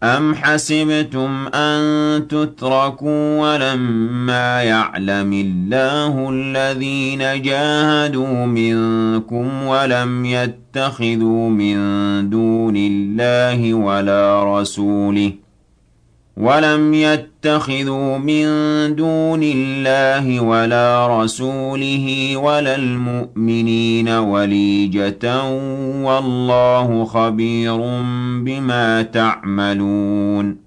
أَمْ حَسِبْتُمْ أَن تُتْرَكُوا وَلَمَّا يَعْلَمِ اللَّهُ الَّذِينَ جَاهَدُوا مِنكُمْ ولم يتخذوا من دون الله ولا رسوله ولا المؤمنين وليجة والله خبير بما تعملون